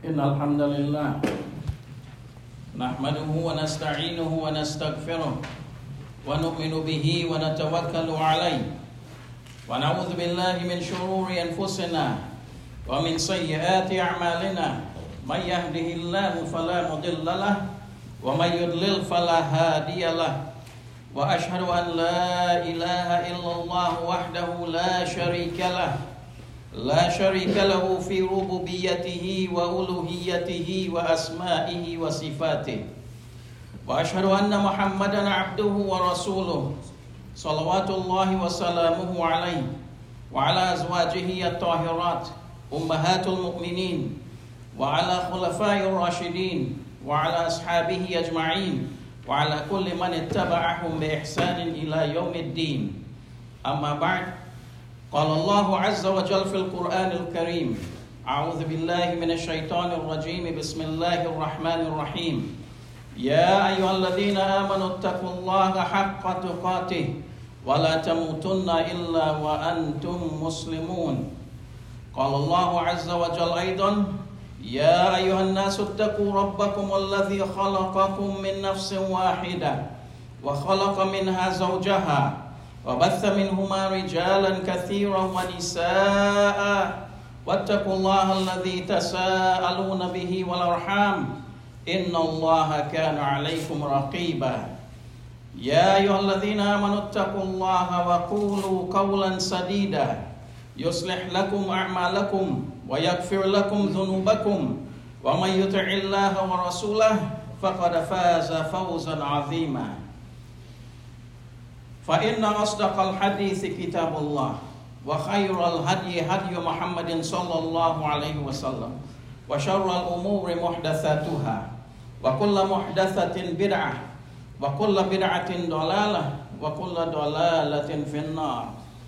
إن الحمد لله نحمده ونستعينه ونستغفره ونؤمن به ونتوكل عليه ونعوذ بالله من شرور أنفسنا ومن سيئات أعمالنا من يهده الله فلا مضل له ومن يضلل فلا هادي له وأشهد أن لا إله إلا الله وحده لا شريك له في ربوبيته وألوهيته وأسمائه وصفاته وأشهد أن محمدا عبده ورسوله صلوات الله وسلامه عليه وعلى أزواجه الطاهرات أمهات المؤمنين وعلى خلفاء الراشدين وعلى أصحابه أجمعين وعلى كل من اتبعهم بإحسان إلى يوم الدين أما بعد قال الله عز وجل في القرآن الكريم أعوذ بالله من الشيطان الرجيم بسم الله الرحمن الرحيم يا أيها الذين آمنوا اتقوا الله حق تقاته ولا تموتن إلا وأنتم مسلمون قال الله عز وجل أيضا يا أيها الناس اتقوا ربكم الذي خلقكم من نفس واحدة وخلق منها زوجها وبث منهما رجالا كثيرا ونساء واتقوا الله الذي تساءلون به والأرحام إن الله كان عليكم رقيبا يا أيها الذين آمنوا اتقوا الله وقولوا قولا سديدا يصلح لكم أعمالكم ويغفر لكم ذنوبكم ومن يطع الله ورسوله فقد فاز فوزا عظيما فإن أصدق الحديث كتاب الله وخير الهدي هدي محمد صلى الله عليه وسلم وشر الأمور محدثاتها وكل محدثة بدعة وكل بدعة ضلالة وكل ضلالة في النار.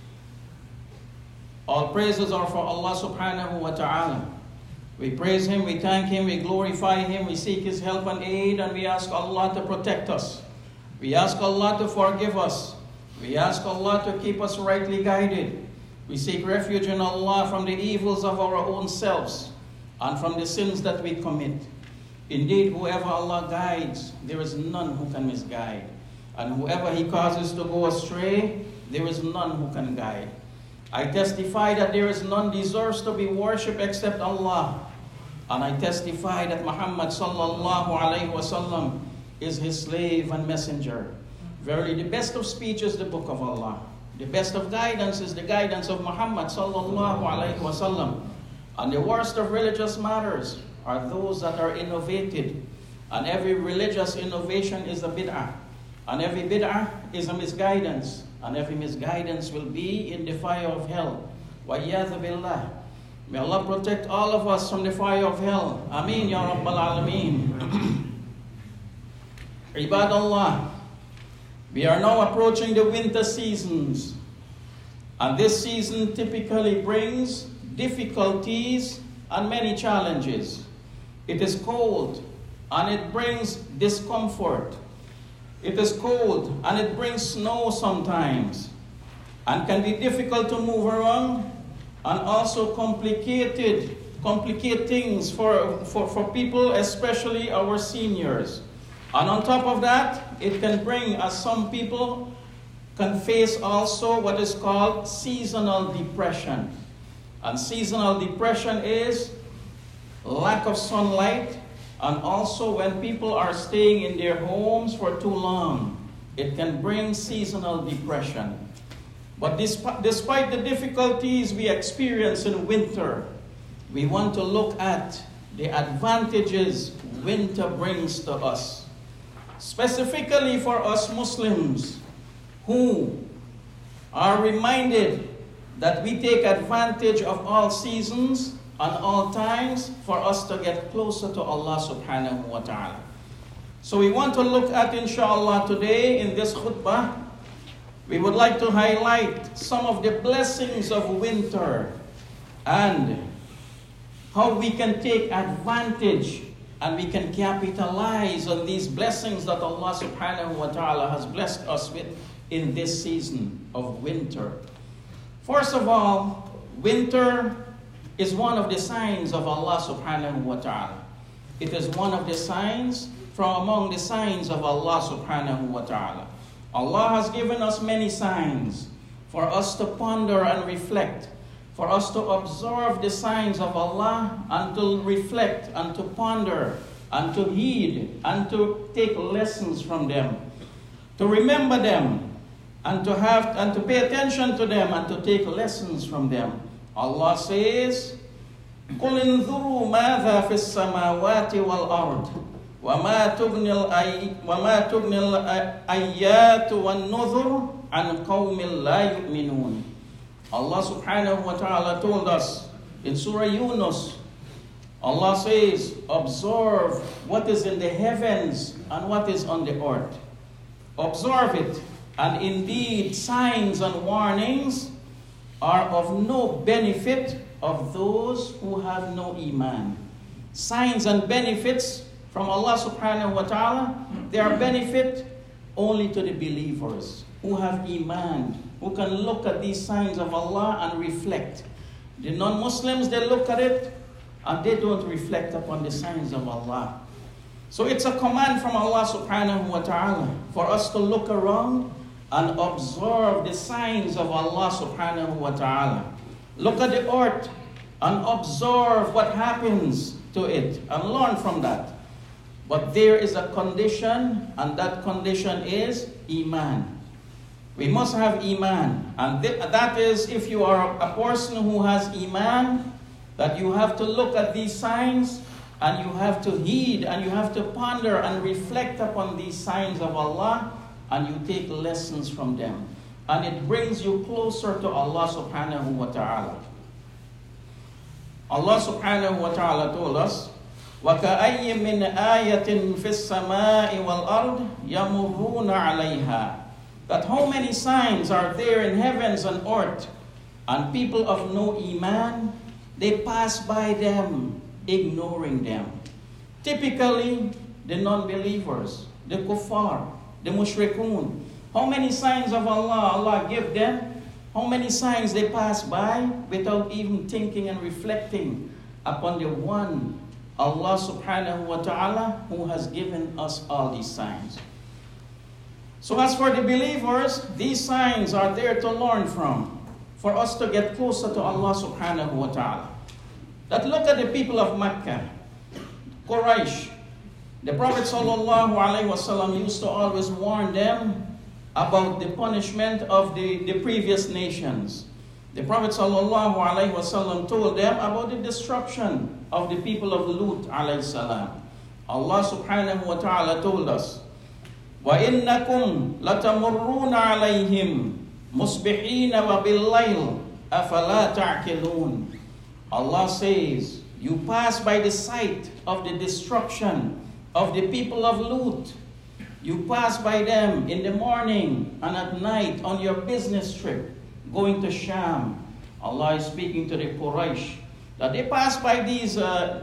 All praises are for Allah subhanahu wa ta'ala. We praise Him, we thank Him, we glorify Him, we seek His help and aid, and we ask Allah to protect us. We ask Allah to forgive us. We ask Allah to keep us rightly guided. We seek refuge in Allah from the evils of our own selves and from the sins that we commit. Indeed, whoever Allah guides, there is none who can misguide. And whoever He causes to go astray, there is none who can guide. I testify that there is none deserves to be worshipped except Allah. And I testify that Muhammad sallallahu alayhi wasallam is His slave and messenger. Verily, the best of speech is the book of Allah. The best of guidance is the guidance of Muhammad sallallahu alayhi wasallam. And the worst of religious matters are those that are innovated. And every religious innovation is a bid'ah. And every bid'ah is a misguidance. And every misguidance will be in the fire of hell. Wa'iyadhu billah. May Allah protect all of us from the fire of hell. Ameen ya Rabbal Alameen. Ibadallah. We are now approaching the winter seasons. And this season typically brings difficulties and many challenges. It is cold and it brings discomfort. It is cold and it brings snow sometimes and can be difficult to move around and also complicate things for people, especially our seniors. And on top of that, it can bring, as some people can face also what is called seasonal depression. And seasonal depression is lack of sunlight. And also when people are staying in their homes for too long, it can bring seasonal depression. But despite the difficulties we experience in winter, we want to look at the advantages winter brings to us. Specifically for us Muslims who are reminded that we take advantage of all seasons and all times for us to get closer to Allah subhanahu wa ta'ala. So we want to look at, inshallah, today in this khutbah, we would like to highlight some of the blessings of winter and how we can take advantage and we can capitalize on these blessings that Allah subhanahu wa ta'ala has blessed us with in this season of winter. First of all, winter is one of the signs of Allah subhanahu wa ta'ala. It is one of the signs from among the signs of Allah subhanahu wa ta'ala. Allah has given us many signs for us to ponder and reflect, for us to observe the signs of Allah and to reflect and to ponder and to heed and to take lessons from them, to remember them and to pay attention to them and to take lessons from them. Allah says, قُلْ انظُرُوا مَاذَا فِي السَّمَاوَاتِ وَالْأَرْضِ وَمَا تُغْنِي الْآيَاتُ وَالنُّذُرُ عَنْ قَوْمٍ لَا يُؤْمِنُونَ. Allah subhanahu wa ta'ala told us in Surah Yunus, Allah says, observe what is in the heavens and what is on the earth. Observe it, and indeed signs and warnings are of no benefit of those who have no iman. Signs and benefits from Allah subhanahu wa ta'ala, they are benefit only to the believers who have iman, who can look at these signs of Allah and reflect. The non-Muslims, they look at it and they don't reflect upon the signs of Allah. So it's a command from Allah subhanahu wa ta'ala for us to look around and observe the signs of Allah subhanahu wa ta'ala. Look at the earth and observe what happens to it and learn from that. But there is a condition, and that condition is iman. We must have iman, and that is, if you are a person who has iman, that you have to look at these signs and you have to heed and you have to ponder and reflect upon these signs of Allah, and you take lessons from them, and it brings you closer to Allah subhanahu wa ta'ala. Allah subhanahu wa ta'ala told us, وَكَأَيٍّ مِّنْ آيَةٍ فِي السَّمَاءِ وَالْأَرْضِ يَمُرُّونَ عَلَيْهَا. That how many signs are there in heavens and earth, and people of no iman, they pass by them, ignoring them. Typically, the non-believers, the kuffar, the mushrikun. How many signs of Allah give them? How many signs they pass by without even thinking and reflecting upon the one, Allah subhanahu wa ta'ala, who has given us all these signs. So as for the believers, these signs are there to learn from, for us to get closer to Allah subhanahu wa ta'ala. That look at the people of Mecca, Quraysh. The Prophet sallallahu alaihi wasallam used to always warn them about the punishment of the previous nations. The Prophet sallallahu alaihi wasallam told them about the destruction of the people of Lut alayhi salam. Allah subhanahu wa ta'ala told us, وَإِنَّكُمْ لَتَمُرُّونَ عَلَيْهِمْ مُصْبِحِينَ وَبِاللَّيْلِ أَفَلَا تَعْقِلُونَ. Allah says, you pass by the site of the destruction of the people of Lut. You pass by them in the morning and at night on your business trip, going to Sham. Allah is speaking to the Quraysh, that they pass by these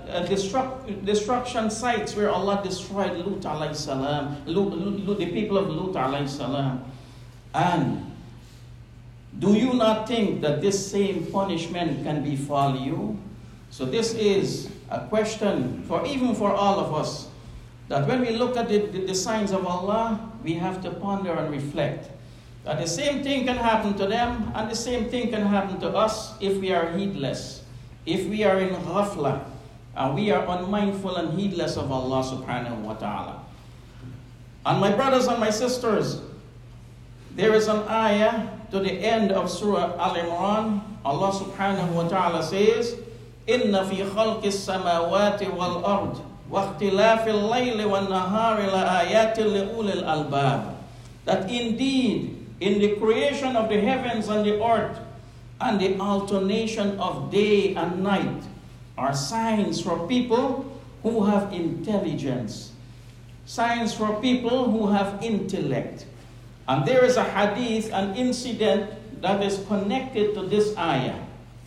destruction sites where Allah destroyed Lut alayhi salam, the people of Lut alayhi salam. And do you not think that this same punishment can befall you? So this is a question even for all of us, that when we look at the signs of Allah, we have to ponder and reflect that the same thing can happen to them and the same thing can happen to us if we are heedless, if we are in ghafla, and we are unmindful and heedless of Allah subhanahu wa ta'ala. And my brothers and my sisters, there is an ayah to the end of Surah Al-Imran. Allah subhanahu wa ta'ala says, إِنَّ فِي خَلْقِ السَّمَاوَاتِ وَالْأَرْضِ وَاخْتِلَافِ اللَّيْلِ وَالنَّهَارِ لَآيَاتٍ لِأُولِي الْأَلْبَابِ. That indeed, in the creation of the heavens and the earth, and the alternation of day and night, are signs for people who have intelligence, signs for people who have intellect. And there is a hadith, an incident that is connected to this ayah,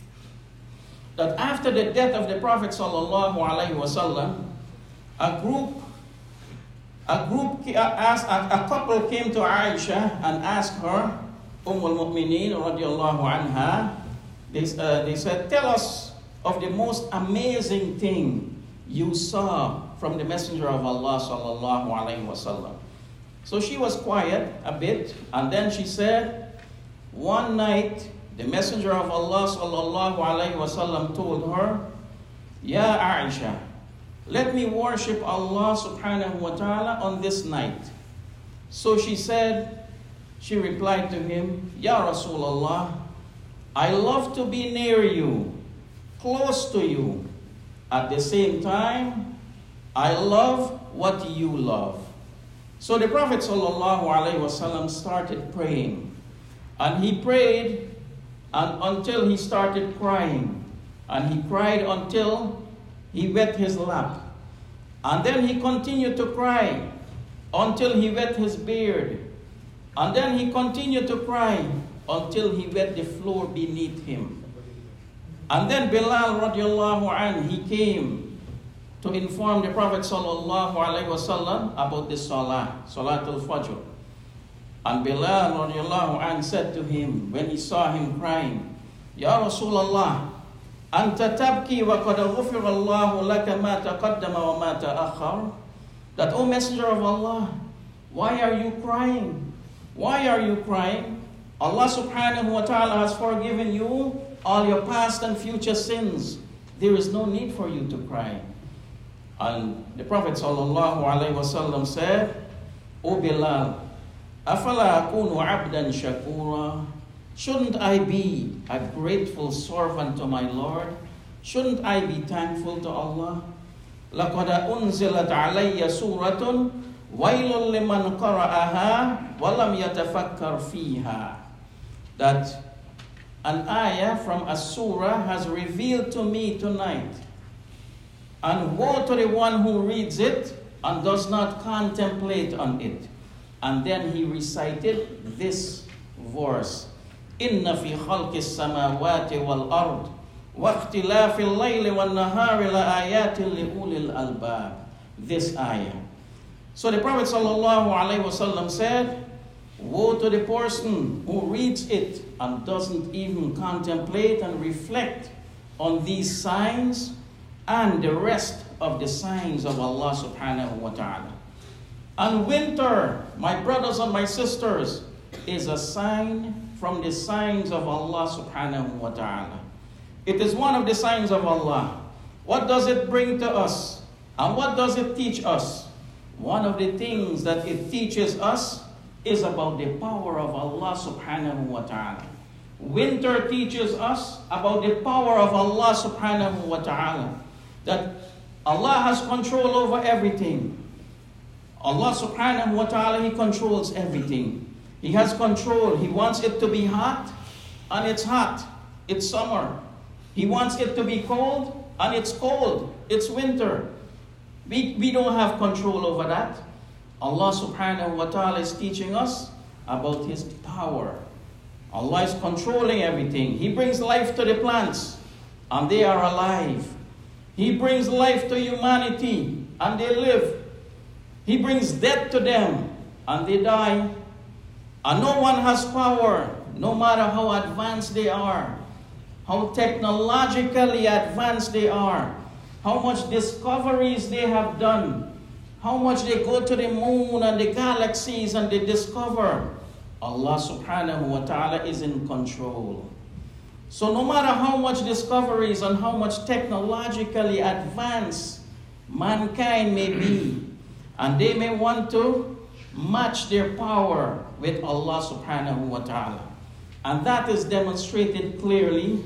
that after the death of the Prophet sallallahu alaihi wasallam, a couple came to Aisha and asked her, Umm al-Mu'mineen radiyallahu anha, they said, tell us of the most amazing thing you saw from the Messenger of Allah sallallahu alaihi wasallam. So she was quiet a bit, and then she said, one night the Messenger of Allah sallallahu alaihi wasallam told her, Ya Aisha, let me worship Allah subhanahu wa ta'ala on this night. So she replied to him, Ya Rasulullah, I love to be near you, close to you. At the same time, I love what you love. So the Prophet sallallahu alaihi wasallam started praying. And he prayed until he started crying. And he cried until he wet his lap. And then he continued to cry until he wet his beard. And then he continued to cry until he wet the floor beneath him. And then Bilal radiallahu anh, he came to inform the Prophet sallallahu alaihi wasallam about the Salatul Fajr. And Bilal radiallahu anh said to him, when he saw him crying, Ya Rasulullah, Anta tabki wa qad ghufira Allahu laka ma taqaddama wa ma ta'akhkhar. That, O Messenger of Allah, why are you crying? Why are you crying? Allah subhanahu wa ta'ala has forgiven you all your past and future sins. There is no need for you to cry. And the Prophet sallallahu alaihi wasallam said, O Bilal, afala akunu abdan shakura? Shouldn't I be a grateful servant to my Lord? Shouldn't I be thankful to Allah? لَقَدْ أُنزِلَتْ عَلَيَّ سُورَةٌ وَيْلٌ لِمَنْ قَرَأَهَا وَلَمْ يَتَفَكَّرْ فِيهَا. That an ayah from a surah has revealed to me tonight. And woe to the one who reads it and does not contemplate on it. And then he recited this verse. إِنَّ فِي خَلْقِ السَّمَاوَاتِ وَالْأَرْضِ وَاخْتِلَافِ اللَّيْلِ وَالنَّهَارِ لَآيَاتٍ لِأُولِي الْأَلْبَابِ. This ayah. So the Prophet ﷺ said, woe to the person who reads it and doesn't even contemplate and reflect on these signs and the rest of the signs of Allah subhanahu wa ta'ala. And winter, my brothers and my sisters, is a sign from the signs of Allah subhanahu wa ta'ala. It is one of the signs of Allah. What does it bring to us? And what does it teach us? One of the things that it teaches us is about the power of Allah subhanahu wa ta'ala. Winter teaches us about the power of Allah subhanahu wa ta'ala. That Allah has control over everything. Allah subhanahu wa ta'ala, He controls everything. He has control. He wants it to be hot, and it's hot. It's summer. He wants it to be cold, and it's cold. It's winter. We don't have control over that. Allah subhanahu wa ta'ala is teaching us about His power. Allah is controlling everything. He brings life to the plants, and they are alive. He brings life to humanity, and they live. He brings death to them, and they die. And no one has power, no matter how advanced they are, how technologically advanced they are, how much discoveries they have done, how much they go to the moon and the galaxies and they discover. Allah subhanahu wa ta'ala is in control. So no matter how much discoveries and how much technologically advanced mankind may be, and they may want to match their power with Allah subhanahu wa ta'ala. And that is demonstrated clearly.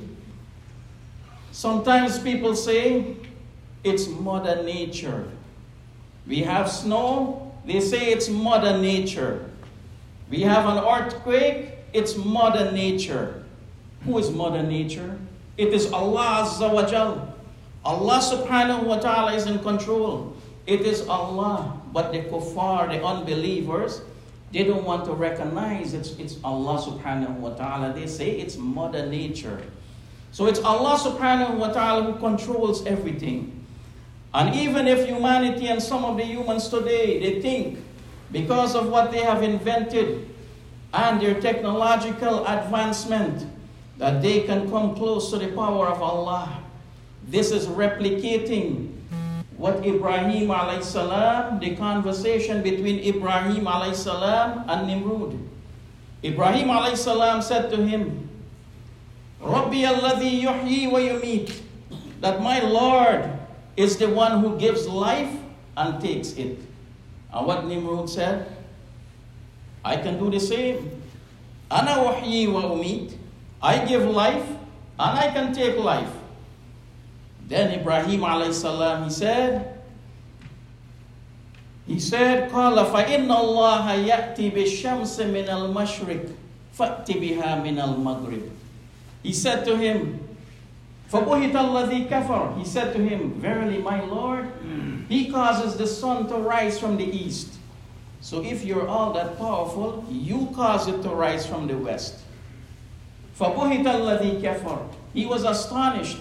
Sometimes people say it's Mother Nature. We have snow, they say it's Mother Nature. We have an earthquake, it's Mother Nature. Who is Mother Nature? It is Allah Azza wa Jal. Allah subhanahu wa ta'ala is in control. It is Allah. But the kuffar, the unbelievers, they don't want to recognize it's Allah subhanahu wa ta'ala. They say it's Mother Nature. So it's Allah subhanahu wa ta'ala who controls everything. And even if humanity and some of the humans today, they think because of what they have invented and their technological advancement, that they can come close to the power of Allah. This is replicating what Ibrahim alayhi salam, the conversation between Ibrahim alayhi salam and Nimrod. Ibrahim alayhi salam said to him, Rabbi alladhi yuhyi wa yumit, that my Lord is the one who gives life and takes it. And what Nimrod said, I can do the same. Ana uhyi wa umit, I give life and I can take life. Then Ibrahim alayhi salam, he said, قال فإن الله يأتي بالشمس من المشرق فأتي بها من المغرب. He said to him, فبهت الذي كفر. He said to him, verily my Lord, He causes the sun to rise from the east. So if you're all that powerful, you cause it to rise from the west. فبهت الذي كفر. He was astonished.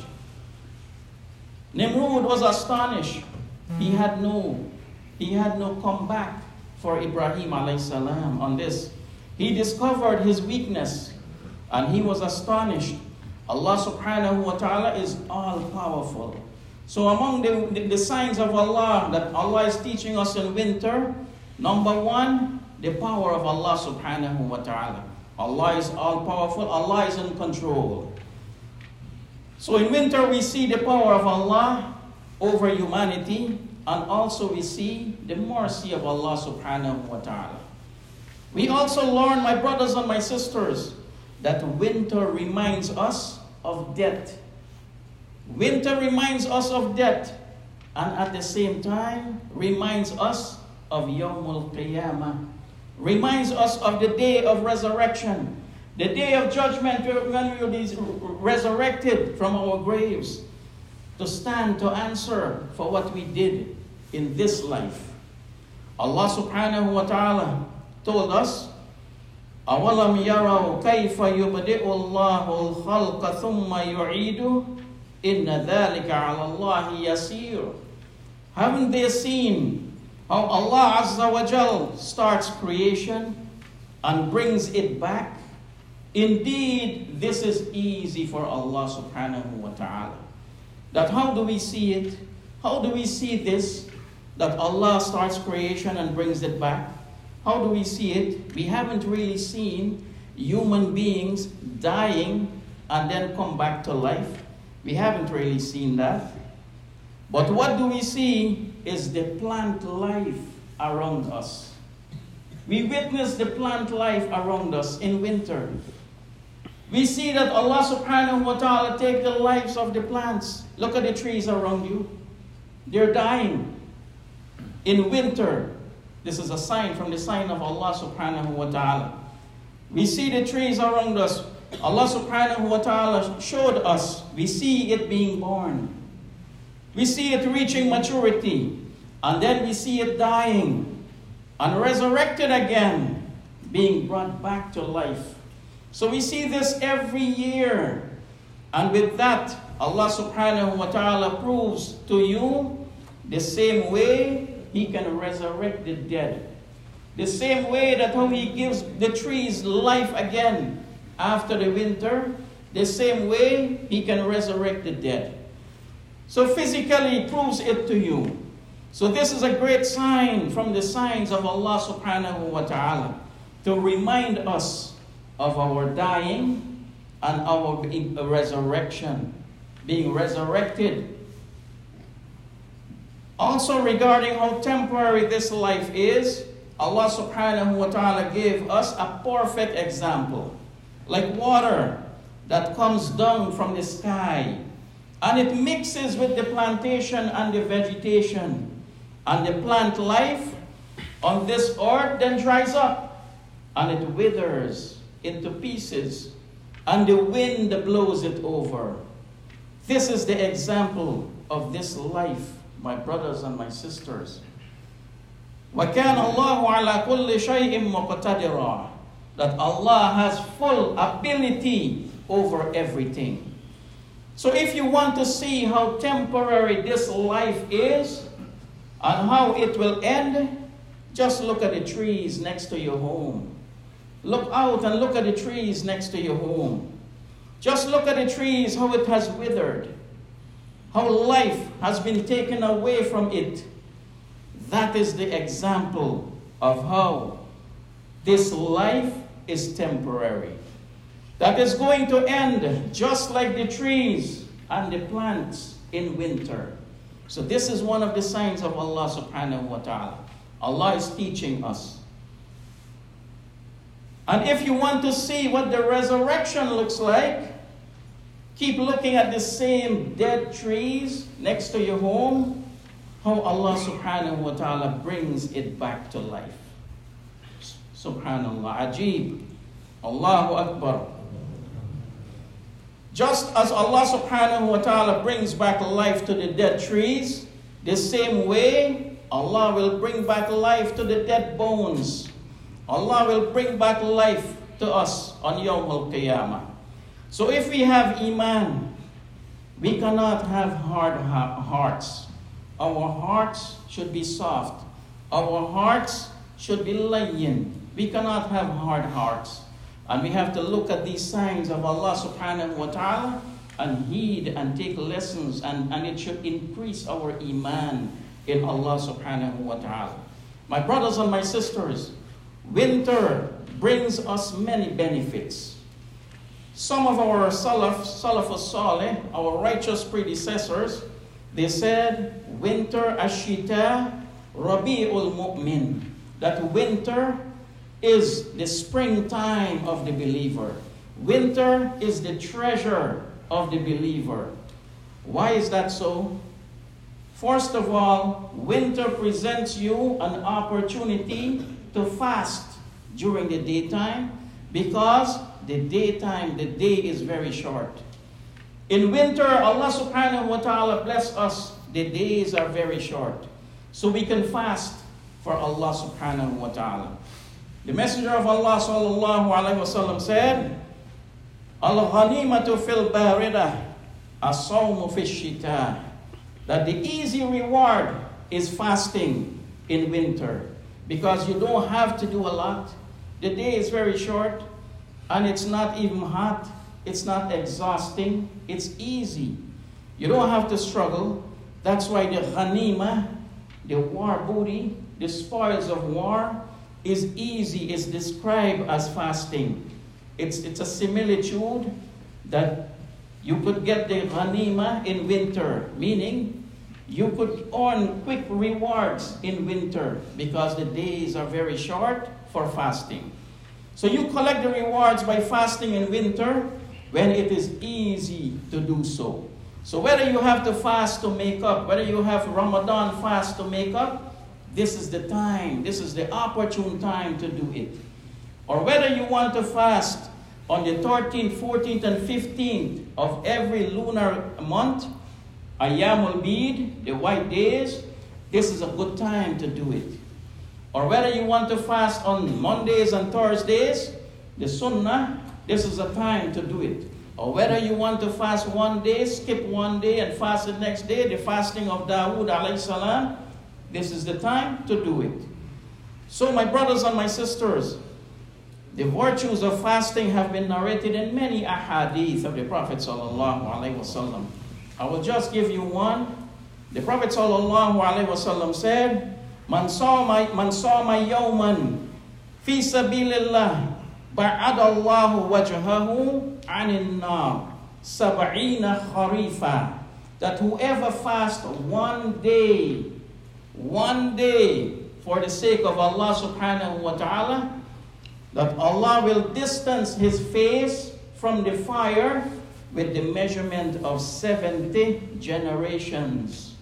Nimrod was astonished. He had no comeback for Ibrahim alayhi salam on this. He discovered his weakness and he was astonished. Allah subhanahu wa ta'ala is all powerful. So among the signs of Allah that Allah is teaching us in winter, number one, the power of Allah subhanahu wa ta'ala. Allah is all powerful. Allah is in control. So in winter we see the power of Allah over humanity, and also we see the mercy of Allah subhanahu wa ta'ala. We also learn, my brothers and my sisters, that winter reminds us of death. Winter reminds us of death, and at the same time reminds us of Yawmul Qiyamah, reminds us of the day of resurrection, the day of judgment when we will be resurrected from our graves to stand to answer for what we did in this life. Allah subhanahu wa ta'ala told us, أَوَلَمْ يَرَوْا كَيْفَ يُبْدِئُ اللَّهُ الْخَلْقَ ثُمَّ يُعِيدُهُ إِنَّ ذَلِكَ عَلَى اللَّهِ يَسِيرٌ. Haven't they seen how Allah Azza wa Jal starts creation and brings it back? Indeed, this is easy for Allah subhanahu wa ta'ala. That how do we see it? How do we see this? That Allah starts creation and brings it back. How do we see it? We haven't really seen human beings dying and then come back to life. We haven't really seen that. But what do we see is the plant life around us. We witness the plant life around us in winter. We see that Allah subhanahu wa ta'ala take the lives of the plants. Look at the trees around you. They're dying. In winter, this is a sign from the sign of Allah subhanahu wa ta'ala. We see the trees around us. Allah subhanahu wa ta'ala showed us. We see it being born. We see it reaching maturity. And then we see it dying. And resurrected again. Being brought back to life. So we see this every year. And with that, Allah subhanahu wa ta'ala proves to you the same way He can resurrect the dead. The same way that how He gives the trees life again after the winter, the same way He can resurrect the dead. So physically He proves it to you. So this is a great sign from the signs of Allah subhanahu wa ta'ala to remind us of our dying and our resurrection, being resurrected. Also regarding how temporary this life is, Allah subhanahu wa ta'ala gave us a perfect example. Like water that comes down from the sky and it mixes with the plantation and the vegetation. And the plant life on this earth then dries up and it withers into pieces and the wind blows it over. This is the example of this life, my brothers and my sisters. وَكَانَ اللَّهُ عَلَى كُلِّ شَيْءٍ مُقْتَدِرًا. That Allah has full ability over everything. So if you want to see how temporary this life is and how it will end, just look at the trees next to your home. Look out and look at the trees next to your home. Just look at the trees, how it has withered. how life has been taken away from it. That is the example of how this life is temporary. That is going to end just like the trees and the plants in winter. So this is one of the signs of Allah subhanahu wa ta'ala. Allah is teaching us. And if you want to see what the resurrection looks like, keep looking at the same dead trees next to your home, how Allah subhanahu wa ta'ala brings it back to life. Subhanallah, Ajib, Allahu Akbar. Just as Allah subhanahu wa ta'ala brings back life to the dead trees, the same way Allah will bring back life to the dead bones. Allah will bring back life to us on Yawm al-Qiyamah. So if we have Iman, we cannot have hard hearts. Our hearts should be soft. Our hearts should be layyin. We cannot have hard hearts. And we have to look at these signs of Allah subhanahu wa ta'ala and heed and take lessons, and it should increase our Iman in Allah subhanahu wa ta'ala. My brothers and my sisters, winter brings us many benefits. Some of our Salafus Saleh, our righteous predecessors, they said, winter ashita rabi'ul mu'min, that winter is the springtime of the believer. Winter is the treasure of the believer. Why is that so? First of all, winter presents you an opportunity to fast during the daytime, because the day is very short. In winter, Allah subhanahu wa ta'ala bless us. The days are very short. So we can fast for Allah subhanahu wa ta'ala. The Messenger of Allah sallallahu alaihi wasallam said, Al-ghanimatu fil barida, as-sawmu fi shita. That the easy reward is fasting in winter, because you don't have to do a lot. The day is very short, and it's not even hot. It's not exhausting. It's easy. You don't have to struggle. That's why the ghanima, the war booty, the spoils of war, is easy. It's described as fasting. It's a similitude that you could get the ghanima in winter, meaning you could earn quick rewards in winter because the days are very short for fasting. So you collect the rewards by fasting in winter when it is easy to do so. So whether you have to fast to make up, whether you have Ramadan fast to make up, this is the time, this is the opportune time to do it. Or whether you want to fast on the 13th, 14th, and 15th of every lunar month, Ayyamul Bid, the white days, this is a good time to do it. Or whether you want to fast on Mondays and Thursdays, the Sunnah, this is a time to do it. Or whether you want to fast one day, skip one day, and fast the next day, the fasting of Dawood alayhi salam, this is the time to do it. So my brothers and my sisters, the virtues of fasting have been narrated in many ahadith of the Prophet sallallahu alaihi wasallam. I will just give you one. The Prophet sallallahu alaihi wasallam said, Man sawma yawman fi sabilillah ba'adallahu wajhahu 'anil nar sab'ina kharifa. That whoever fasts one day for the sake of Allah subhanahu wa ta'ala, that Allah will distance his face from the fire with the measurement of 70 generations.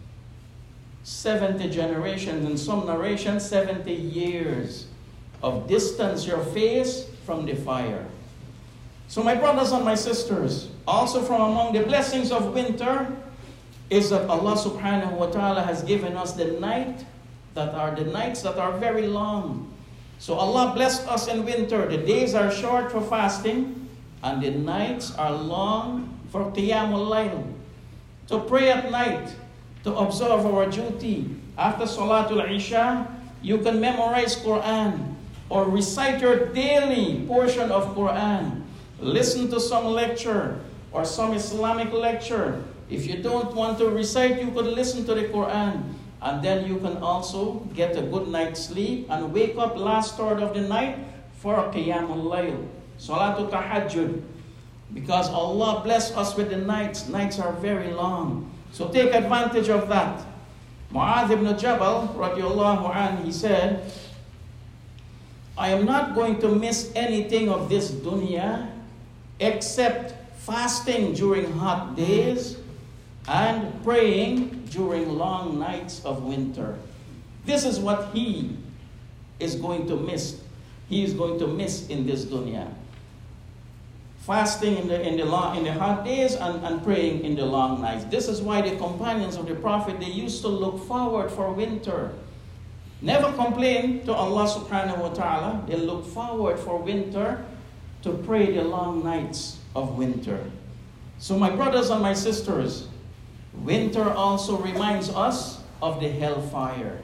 70 generations, in some narrations, 70 years of distance your face from the fire. So my brothers and my sisters, also from among the blessings of winter is that Allah subhanahu wa ta'ala has given us the nights that are very long. So Allah blessed us in winter. The days are short for fasting, and the nights are long for qiyamul layl. To pray at night, to observe our duty. After Salatul Isha, you can memorize Quran or recite your daily portion of Quran. Listen to some lecture or some Islamic lecture. If you don't want to recite, you could listen to the Quran. And then you can also get a good night's sleep and wake up last third of the night for Qiyamul Layl, Salatul Tahajjud. Because Allah bless us with the nights. Nights are very long. So take advantage of that. Mu'adh ibn Jabal, radiallahu anhu, he said, I am not going to miss anything of this dunya except fasting during hot days and praying during long nights of winter. This is what he is going to miss. He is going to miss in this dunya. Fasting in the hot days and praying in the long nights. This is why the companions of the Prophet, they used to look forward for winter. Never complain to Allah subhanahu wa ta'ala. They look forward for winter to pray the long nights of winter. So my brothers and my sisters, winter also reminds us of the hellfire.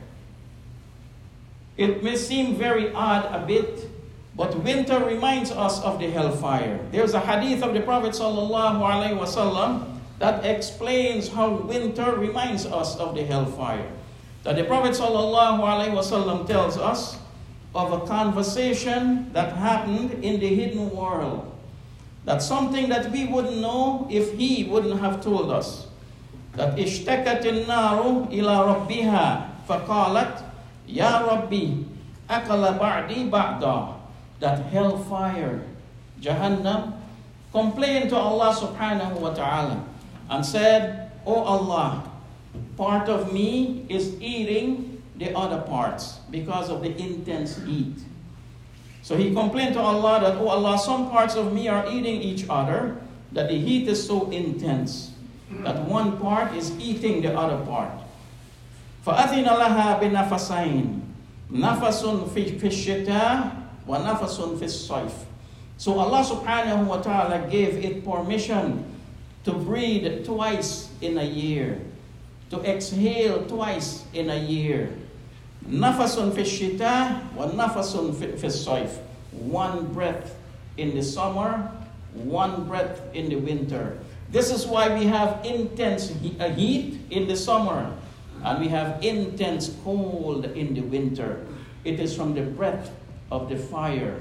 It may seem very odd a bit, but winter reminds us of the hellfire. There's a hadith of the Prophet sallallahu alaihi wasallam that explains how winter reminds us of the hellfire. That the Prophet sallallahu alaihi wasallam tells us of a conversation that happened in the hidden world. That's something that we wouldn't know if he wouldn't have told us. That اشتكت النار إلى ربها فقالت يا ربي أكل بعدي بعدا. That hellfire, Jahannam, complained to Allah subhanahu wa ta'ala and said, "Oh Allah, part of me is eating the other parts because of the intense heat." So he complained to Allah that, "Oh Allah, some parts of me are eating each other, that the heat is so intense that one part is eating the other part." فَأَذِنَ لَهَا بِنَفَسَيْنِ نَفَسٌ فِي الشِّتَاءِ وَنَفَسٌ فِي الصَّيْفِ. So Allah subhanahu wa ta'ala gave it permission to breathe twice in a year, to exhale twice in a year. نَفَسٌ فِي الشِّتَاءِ وَنَفَسٌ فِي الصَّيْفِ. One breath in the summer, one breath in the winter. This is why we have intense heat in the summer and we have intense cold in the winter. It is from the breath of the fire.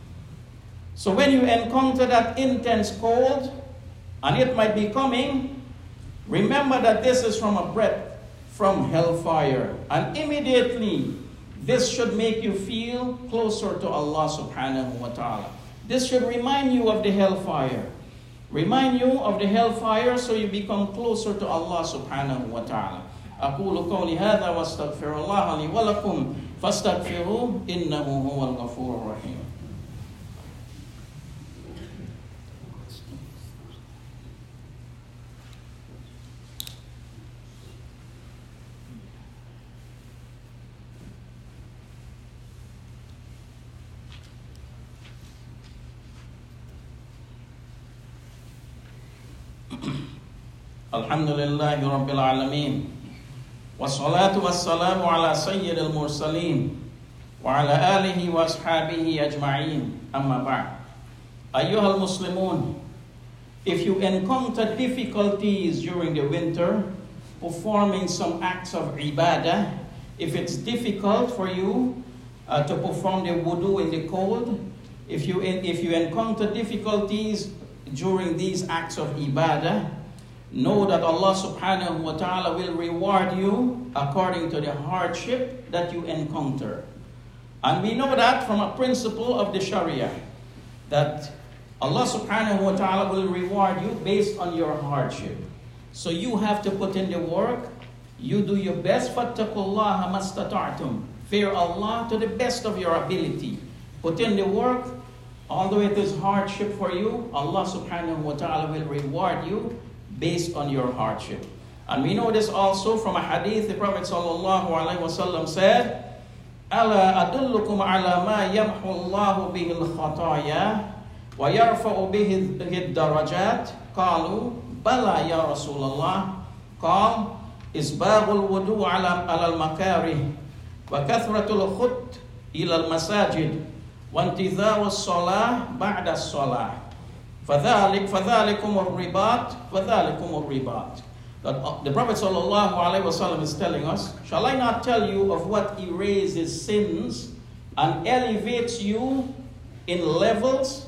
So when you encounter that intense cold, and it might be coming, remember that this is from a breath from hellfire. And immediately, this should make you feel closer to Allah subhanahu wa ta'ala. This should remind you of the hellfire. Remind you of the hellfire so you become closer to Allah subhanahu wa ta'ala. أقول قولي هذا واستغفر الله لي ولكم فاستغفروه إنه هو الغفور الرحيم. الحمد لله رب العالمين والصلاة والسلام على سيد المرسلين وعلى آله وأصحابه أجمعين أما بعد. أيها المسلمون, if you encounter difficulties during the winter performing some acts of ibadah, if it's difficult for you to perform the wudu in the cold, if you encounter difficulties during these acts of ibadah, know that Allah subhanahu wa ta'ala will reward you according to the hardship that you encounter. And we know that from a principle of the Sharia, that Allah subhanahu wa ta'ala will reward you based on your hardship. So you have to put in the work, you do your best, فَاتَّقُوا اللَّهَ مَا اسْتَطَعْتُمْ. Fear Allah to the best of your ability. Put in the work, although it is hardship for you, Allah subhanahu wa ta'ala will reward you based on your hardship. And we know this also from a hadith. The Prophet sallallahu alaihi wasallam said, "Ala adullukum ala ma yamhu Allahu bihi al-khataya wa yarfa'u bihi ad-darajat." Qalu, "Bala ya Rasulullah." Qal, "Isbaghul wudu ala al-makarih wa kathratul khut ila al-masajid wa intidharu as-salah ba'da as-salah." فَذَلِكُمُ الرِّبَاطِ فَذَلِكُمُ الرِّبَاطِ. That the Prophet ﷺ is telling us, shall I not tell you of what erases sins and elevates you in levels?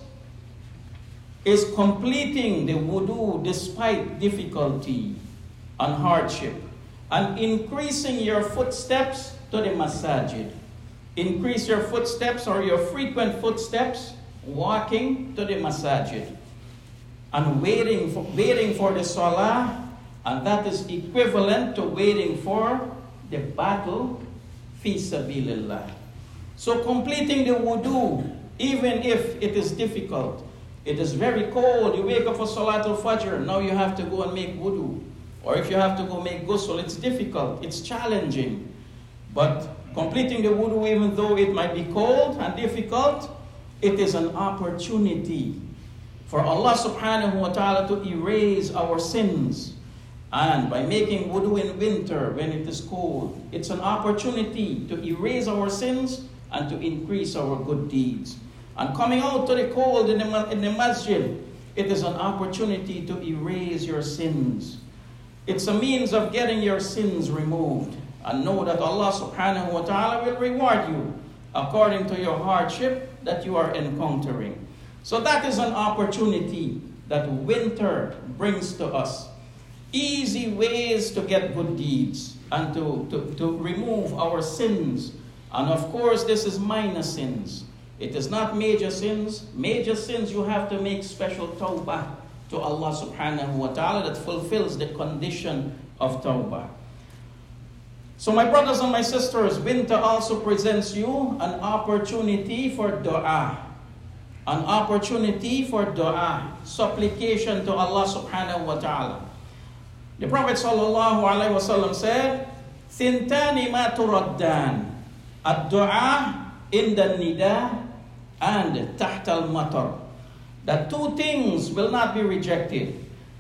Is completing the wudu despite difficulty and hardship, and increasing your footsteps to the masajid. Increase your footsteps or your frequent footsteps walking to the masajid and waiting for the salah, and that is equivalent to waiting for the battle fi sabilillah. So completing the wudu, even if it is difficult, it is very cold, you wake up for Salatul Fajr, now you have to go and make wudu. Or if you have to go make ghusl, it's difficult, it's challenging. But completing the wudu, even though it might be cold and difficult, it is an opportunity for Allah subhanahu wa ta'ala to erase our sins. And by making wudu in winter when it is cold, it's an opportunity to erase our sins and to increase our good deeds. And coming out to the cold in the masjid, it is an opportunity to erase your sins. It's a means of getting your sins removed. And know that Allah subhanahu wa ta'ala will reward you according to your hardship that you are encountering. So that is an opportunity that winter brings to us. Easy ways to get good deeds and to remove our sins. And of course, this is minor sins. It is not major sins. Major sins, you have to make special tawbah to Allah subhanahu wa ta'ala that fulfills the condition of tawbah. So my brothers and my sisters, winter also presents you an opportunity for dua. An opportunity for dua, supplication to Allah subhanahu wa ta'ala. The Prophet sallallahu alaihi wasallam said, "Thintani ma turaddan, ad-du'a inda nida and tahta al-matar." That two things will not be rejected.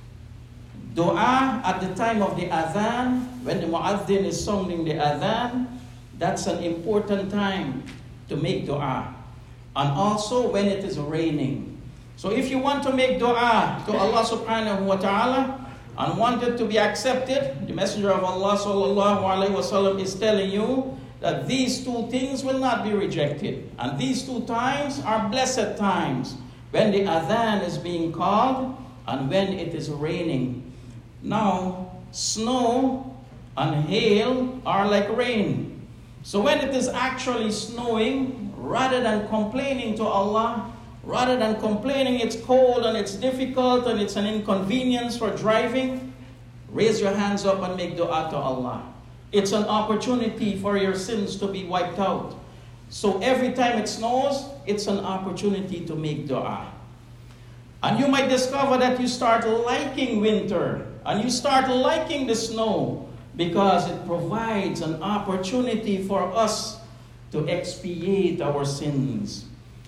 Dua at the time of the adhan, when the muazzin is sounding the adhan, that's an important time to make dua. And also when it is raining. So if you want to make dua to Allah subhanahu wa ta'ala and want it to be accepted, the Messenger of Allah sallallahu alaihi wasallam is telling you that these two things will not be rejected. And these two times are blessed times, when the adhan is being called and when it is raining. Now, snow and hail are like rain. So when it is actually snowing, rather than complaining to Allah, rather than complaining it's cold and it's difficult and it's an inconvenience for driving, raise your hands up and make dua to Allah. It's an opportunity for your sins to be wiped out. So every time it snows, it's an opportunity to make dua. And you might discover that you start liking winter and you start liking the snow because it provides an opportunity for us to expiate our sins.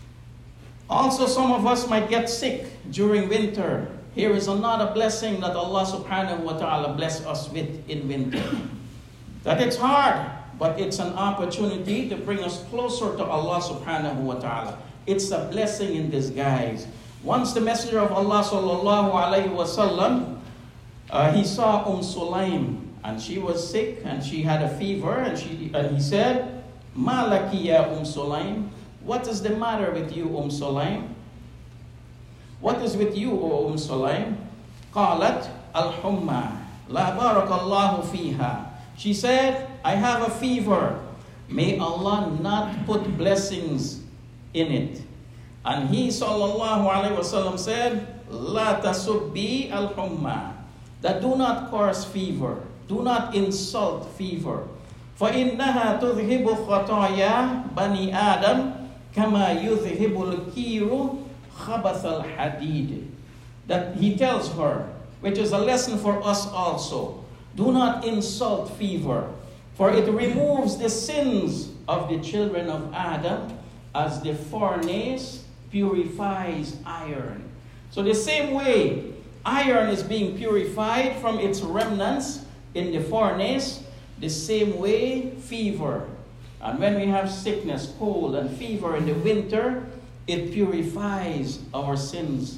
Also, some of us might get sick during winter. Here is another blessing that Allah subhanahu wa ta'ala bless us with in winter. That it's hard, but it's an opportunity to bring us closer to Allah subhanahu wa ta'ala. It's a blessing in disguise. Once the Messenger of Allah sallallahu alayhi wa sallam, he saw Sulaim, and she was sick and she had a fever, and he said, "Ma laki ya Sulaim? What is the matter with you, Sulaim? What is with you, O Sulaim?" Qalat al-humma, la barakallahu fiha. She said, "I have a fever. May Allah not put blessings in it." And he sallallahu alaihi wasallam said, "La tasubbi al-humma." That do not curse fever. Do not insult fever. فَإِنَّهَا تُذْهِبُ خَطَايَا بَنِي آدَمَ كَمَا يُذْهِبُ الْكِيرُ خَبَثَ الْحَدِيدِ. That he tells her, which is a lesson for us also. Do not insult fever, for it removes the sins of the children of Adam as the furnace purifies iron. So the same way iron is being purified from its remnants in the furnace, the same way fever. And when we have sickness, cold, and fever in the winter, it purifies our sins.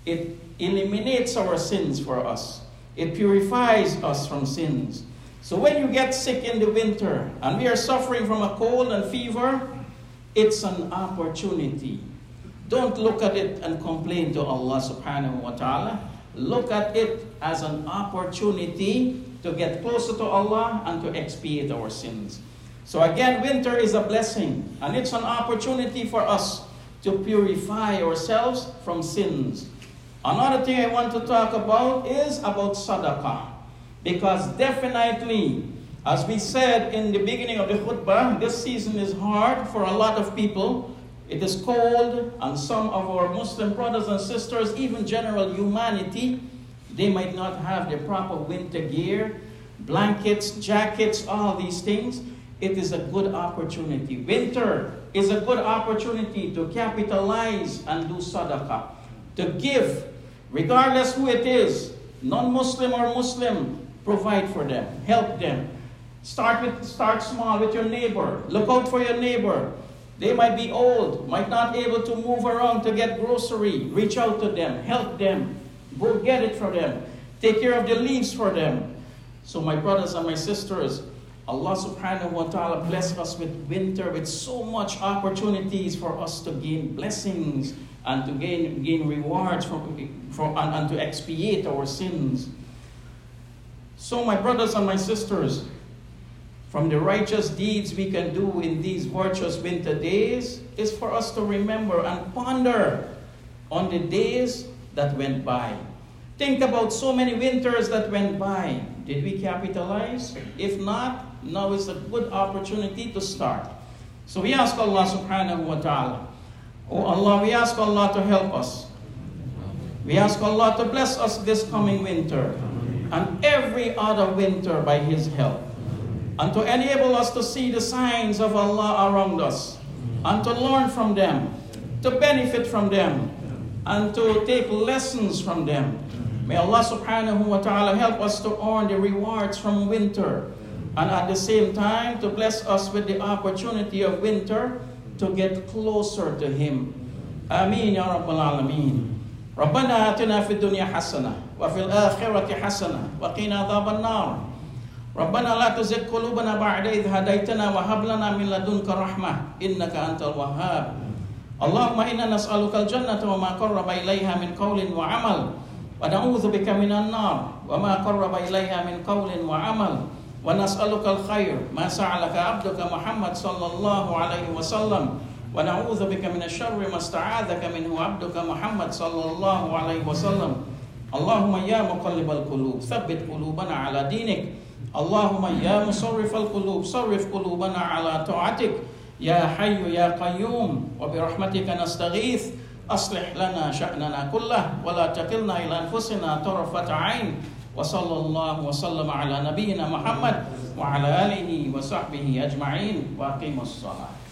It eliminates our sins for us. It purifies us from sins. So when you get sick in the winter and we are suffering from a cold and fever, it's an opportunity. Don't look at it and complain to Allah subhanahu wa ta'ala. Look at it as an opportunity to get closer to Allah and to expiate our sins. So again, winter is a blessing, and it's an opportunity for us to purify ourselves from sins. Another thing I want to talk about is about sadaqah. Because definitely, as we said in the beginning of the khutbah, this season is hard for a lot of people. It is cold, and some of our Muslim brothers and sisters, even general humanity, they might not have the proper winter gear, blankets, jackets, all these things. It is a good opportunity. Winter is a good opportunity to capitalize and do sadaqah, to give, regardless who it is, non-Muslim or Muslim, provide for them, help them. Start small with your neighbor. Look out for your neighbor. They might be old, might not able to move around to get grocery. Reach out to them, help them, go get it for them. Take care of the leaves for them. So my brothers and my sisters, Allah subhanahu wa ta'ala bless us with winter, with so much opportunities for us to gain blessings and to gain rewards and to expiate our sins. So my brothers and my sisters, from the righteous deeds we can do in these virtuous winter days is for us to remember and ponder on the days that went by. Think about so many winters that went by. Did we capitalize? If not, now is a good opportunity to start. So we ask Allah subhanahu wa ta'ala, oh Allah, we ask Allah to help us. We ask Allah to bless us this coming winter and every other winter by His help, and to enable us to see the signs of Allah around us, and to learn from them, to benefit from them, and to take lessons from them. May Allah subhanahu wa ta'ala help us to earn the rewards from winter, and at the same time to bless us with the opportunity of winter to get closer to Him. Ameen ya Rabbal Alameen. ربنا آتنا في الدنيا حسنة وفي الآخرة حسنة وقنا عذاب النار. ربنا لا تزغ قلوبنا بعد إذ هديتنا وهب لنا من لدنك رحمة إنك أنت الوهاب. اللهم إنا نسألك الجنة وما قرب إليها من قول وعمل ونعوذ بك من النار وما قرب إليها من قول وعمل ونسألك الخير ما سألك عبدك محمد صلى الله عليه وسلم ونعوذ بك من الشر ما استعاذك منه عبدك محمد صلى الله عليه وسلم. اللهم يا مقلب القلوب ثبت قلوبنا على دينك. اللهم يا مصرف القلوب صرف قلوبنا على طاعتك. يا حي يا قيوم وبرحمتك نستغيث أصلح لنا شأننا كله ولا تكلنا إلى أنفسنا طرفة عين. وصلى الله وسلم على نبينا محمد وعلى آله وصحبه أجمعين وأقيموا الصلاة.